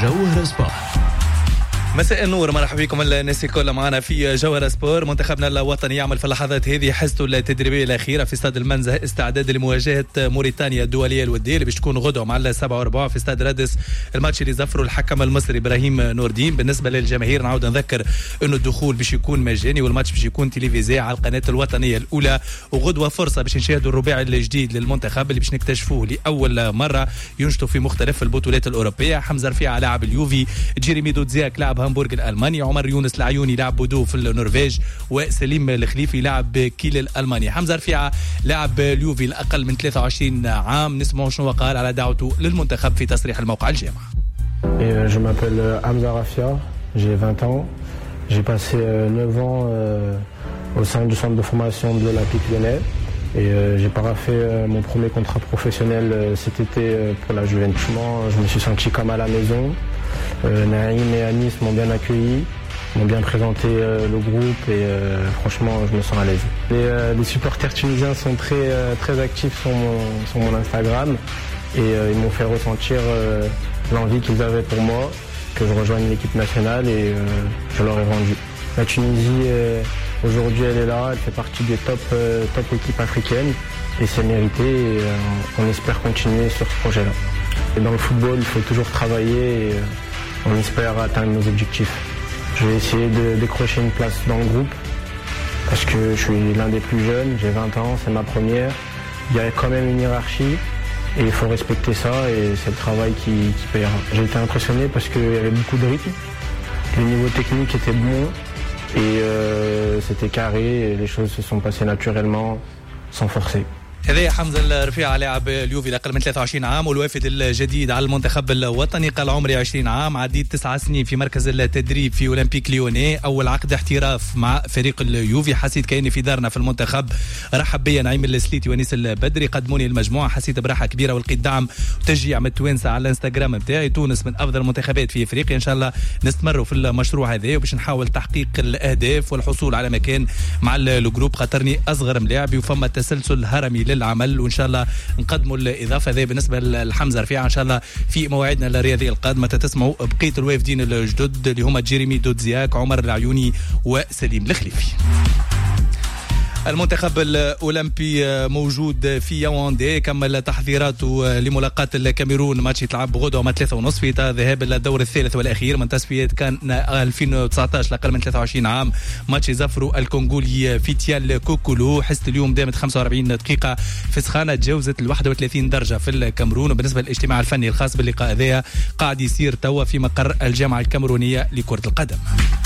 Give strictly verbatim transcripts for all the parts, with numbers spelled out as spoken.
جوهر سبور. مساء النور، مرحبا بكم الناس الكل معنا في جوهر سبور. منتخبنا الوطني يعمل في اللحظات هذه حصته التدريبيه الاخيره في استاد المنزه استعداد لمواجهه موريتانيا الدوليه الوديه اللي باش تكون غدوه مع السبعة وربع في استاد رادس. الماتش اللي زفروا الحكم المصري ابراهيم نور الدين. بالنسبه للجماهير نعاود نذكر انه الدخول باش يكون مجاني والماتش باش يكون تلفزيوني على القناه الوطنيه الاولى، وغدوه فرصه باش نشاهدوا الرباعي الجديد للمنتخب اللي باش نكتشفوه لاول مره ينشطوا في مختلف البطولات الاوروبيه. حمزه رفيعه لاعب اليوفي، جيريمي دودزياك لاعب هامبورغ الالماني، عمر يونس العيوني لاعب بودو في النرويج، وسليم الخليفي لاعب كيل الالماني. حمزه رفيعه لاعب اليوفي الاقل من ثلاثة وعشرين عام. نسمعوا شنو قال على دعوته للمنتخب في تصريح الموقع الجامعه. Je m'appelle Hamza Rafia, j'ai vingt ans. J'ai passé neuf ans euh, au sein du centre de formation de l'Olympique Lyonnais et euh, j'ai paraphé euh, mon premier contrat professionnel euh, cet été euh, pour la Juventus. Je me suis senti comme à la maison. Euh, Naïm et Anis m'ont bien accueilli, m'ont bien présenté euh, le groupe et euh, franchement je me sens à l'aise. Les, euh, les supporters tunisiens sont très, euh, très actifs sur mon, sur mon Instagram et euh, ils m'ont fait ressentir euh, l'envie qu'ils avaient pour moi, que je rejoigne l'équipe nationale et euh, je leur ai rendu. La Tunisie euh, aujourd'hui elle est là, elle fait partie des top, euh, top équipes africaines et c'est mérité et euh, on espère continuer sur ce projet-là. Et dans le football il faut toujours travailler et euh, on espère atteindre nos objectifs. Je vais essayer de décrocher une place dans le groupe parce que je suis l'un des plus jeunes, j'ai vingt ans, c'est ma première. Il y a quand même une hiérarchie et il faut respecter ça et c'est le travail qui, qui paiera. J'ai été impressionné parce qu'il y avait beaucoup de rythme, le niveau technique était bon et euh, c'était carré et les choses se sont passées naturellement sans forcer. هذا حمزة رفيعة لاعب اليوفي الأقل من ثلاثة وعشرين عام والوافد الجديد على المنتخب الوطني. قال عمري عشرين عام، عديت تسعة سنين في مركز التدريب في أولمبيك ليوني، أول عقد احتراف مع فريق اليوفي، حسيت كأني في دارنا في المنتخب. رحب بي نعيم السليتي ونيس البدري، قدموني المجموعة، حسيت براحة كبيرة ولقيت دعم وتشجيع من التوانسة على الانستغرام بتاعي. تونس من أفضل المنتخبات في أفريقيا، إن شاء الله نستمروا في المشروع هذا وباش نحاول تحقيق الأهداف والحصول على مكان مع الجروب، خاطرني أصغر ملاعبي وفما تسلسل هرمي للعمل وإن شاء الله نقدموا الإضافة. ذي بالنسبة لحمزة رفيعة إن شاء الله في مواعيدنا الرياضية القادمة تسمعوا بقية الوافدين الجدد اللي هما جيريمي دودزياك، عمر العيوني وسليم الخليفي. المنتخب الأولمبي موجود في ياوندي، كمل تحضيراته لملاقاة الكاميرون، ماتش يتلعب غدوة مع ثلاثة ونصف في ذهاب الدور الثالث والأخير من تصفيات كان ألفين وتسعطاش لأقل من ثلاثة وعشرين عام. ماتش يزفروا الكونغولي في تيال كوكولو. حصة اليوم دامت خمسة وأربعين دقيقة في سخانة، تجاوزت ال واحد وثلاثين درجة في الكاميرون. وبالنسبة للاجتماع الفني الخاص باللقاء هذا قاعد يصير توا في مقر الجامعة الكاميرونية لكرة القدم.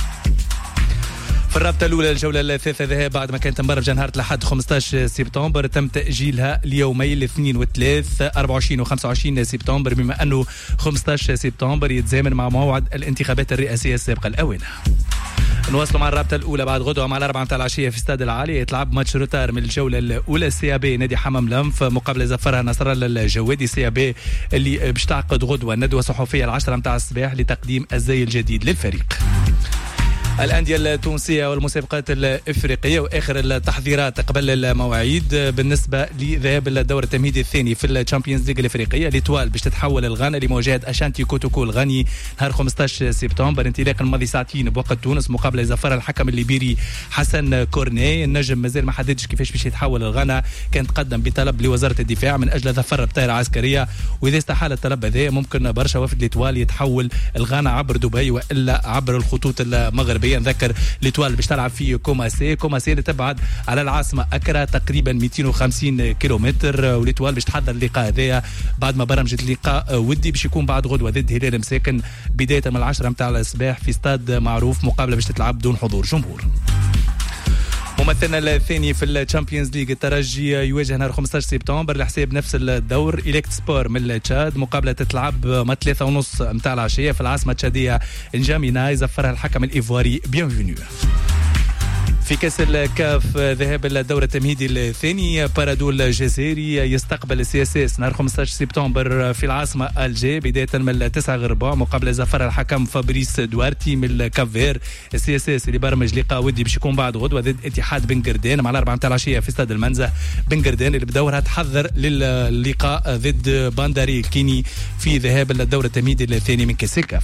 في الرابطة الأولى الجولة الثالثة ذهاب بعد ما كانت مباراة في نهار الأحد خمسطاش سبتمبر تم تأجيلها ليومي الاثنين والثلاث أربعة وعشرين وخمسة وعشرين سبتمبر، بما أنه خمسطاش سبتمبر يتزامن مع موعد الانتخابات الرئاسية السابقة الآونة. نواصلوا مع الرابطة الأولى بعد غدوة مع الأربعة متاع العشية في استاد العالي. يتلعب ماتش روتار من الجولة الأولى، سي ا بي نادي حمام لنف مقابلة زفرها نصر الله الجوادي. سي ا بي اللي باش تعقد غدوة ندوة صحفية العشرة متاع الصباح لتقديم الزي الجديد للفريق. الأندية التونسية والمسابقات الإفريقية وآخر التحضيرات قبل المواعيد بالنسبة لذهاب الدور التمهيدي الثاني في الشامبيونز ليج الإفريقية. ليتوال باش تتحول الغانا لمواجهة أشانتي كوتوكو الغاني نهار خمسطاش سبتمبر، انطلاق الماضي ساعتين بوقت تونس، مقابلة زفر الحكم الليبيري حسن كورني. النجم مازال ما حددش كيفاش باش يتحول الغانا، كان تقدم بطلب لوزارة الدفاع من أجل ظفر بطائرة عسكرية، وإذا استحال الطلب هذا ممكن برشا وفد ليتوال يتحول الغانا عبر دبي وإلا عبر الخطوط المغربية. نذكر ليتوال باش تلعب في كوماسي، كوماسي اللي تبعد على العاصمة أكرا تقريبا مئتين وخمسين كيلومتر، وليتوال باش تحضر اللقاء هذايا بعد ما برمجت اللقاء ودي باش يكون بعد غدوة ضد هلال مساكن بداية من العشرة متاع الصباح في استاد معروف، مقابلة باش تتلعب دون حضور جمهور. ممثلنا الثاني في الشامبيونز ليج الترجي يواجه نهار خمسطاش سبتمبر لحساب نفس الدور إليكت سبور من التشاد، مقابلة تتلعب ما ثلاثة ونص متاع العشية في العاصمة التشادية نجامينا، يزفرها الحكم الإيفواري بيانفينيو. في كأس الكاف ذهاب الدورة التمهيدي الثاني، بارادول الجزائري يستقبل السي اس اس نهار خمسة عشر سبتمبر في العاصمة الجي بداية من التاسع غرباء مقابل زفر الحكم فابريس دوارتي من الكافير. السي اس اس اللي برمج لقاء ودي باش يكون بعد غدوة ضد اتحاد بن قردان مع الأربعة متاع العشية في استاد المنزه. بن قردان اللي بدورها تحضر للقاء ضد بانداري الكيني في ذهاب الدورة التمهيدي الثاني من كأس الكاف.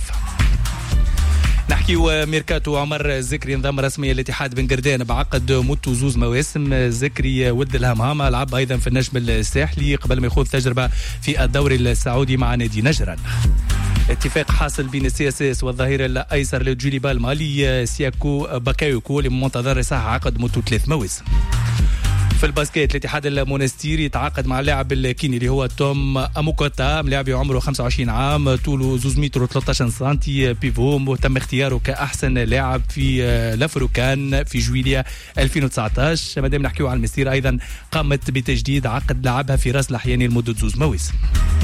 نحكيو ميركاتو عمر الزكري انضم رسميا لاتحاد بن قردان بعقد مدته زوز مواسم. الزكري ولد الهمهامة لعب ايضا في النجم الساحلي قبل ما يخوض تجربه في الدوري السعودي مع نادي نجران. اتفاق حاصل بين السي اس اس والظهير الايسر لجوليبال المالي سياكو باكايوكو اللي منتظر يصح عقد مدته ثلاث مواسم. في الباسكيت الاتحاد المونستيري يتعاقد مع اللاعب الكيني اللي هو توم اموكوتا، لاعب عمره خمسة وعشرين عام، طوله زوز متر وثلاثة عشر سنتي، بيفو، مهتم اختياره كأحسن لاعب في لافروكان في جويليا ألفين وتسعة عشر. مادام نحكيو على المستير ايضا قامت بتجديد عقد لعبها في راس الحياني لمده زوز مواسم.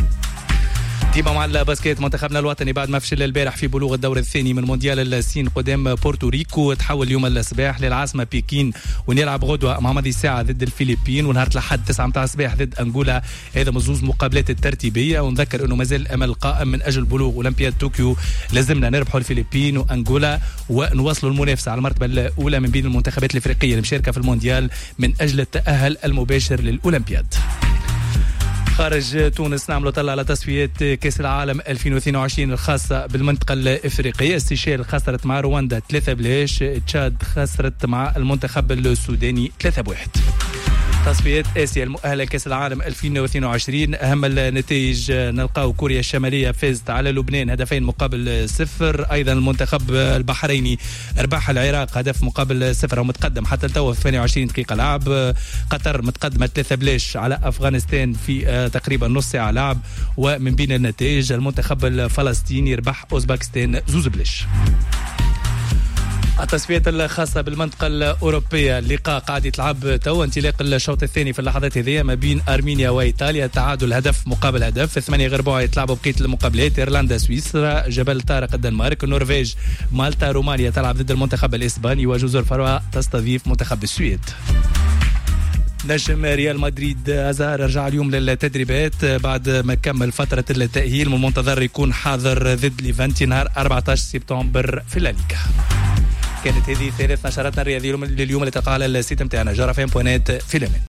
ديما مع الباسكيت منتخبنا الوطني بعد ما فشل البارح في بلوغ الدور الثاني من مونديال الصين قدام بورتوريكو تحول اليوم الصباح للعاصمه بكين وين يلعب غدوه مع ماضي ساعه ضد الفلبين ونهار الاحد تسعة متاع الصباح ضد انغولا. هذا مزوز مقابلات الترتيبيه ونذكر انه مازال الامل قائم من اجل بلوغ اولمبياد طوكيو. لازمنا نربحوا الفلبين وانغولا ونواصلوا المنافسه على المرتبه الاولى من بين المنتخبات الافريقيه المشاركه في المونديال من اجل التاهل المباشر للاولمبياد. خارج تونس نعملوا طلع على تصفيات كأس العالم ألفين واثنين وعشرين الخاصة بالمنطقة الإفريقية. السيشيل خسرت مع رواندا ثلاثة بلاش، تشاد خسرت مع المنتخب السوداني ثلاثة بواحد. تصفيات آسيا المؤهلة لكأس العالم ألفين واثنين وعشرين أهم النتائج نلقاو كوريا الشمالية فازت على لبنان هدفين مقابل صفر. أيضا المنتخب البحريني ربح العراق هدف مقابل صفر ومتقدم حتى التو في ثمانية وعشرين دقيقة لعب. قطر متقدمة ثلاثة بلاش على أفغانستان في تقريبا نص ساعة لعب. ومن بين النتائج المنتخب الفلسطيني ربح أوزباكستان زوز بلاش. التصفيات الخاصة بالمنطقة الأوروبية اللقاء قاعد يتلعب تو انطلاق الشوط الثاني في اللحظات هذه ما بين أرمينيا وإيطاليا تعادل هدف مقابل هدف. في ثمانية غير ربع يتلعبوا بقية المقابلات إيرلندا سويسرا، جبل طارق الدنمارك، النرويج مالطا، رومانيا تلعب ضد المنتخب الإسباني وجزر فروة تستضيف منتخب السويد. نجم ريال مدريد أزار رجع اليوم للتدريبات بعد ما كمل فترة التأهيل والمنتظر يكون حاضر ضد ليفانتي نهار أربعة عشر سبتمبر في الليغا. كانت هذه ثالث نشراتنا الرياضية لليوم اللي تلقاها على السيت متاعنا جرافين بوينات في اليمن.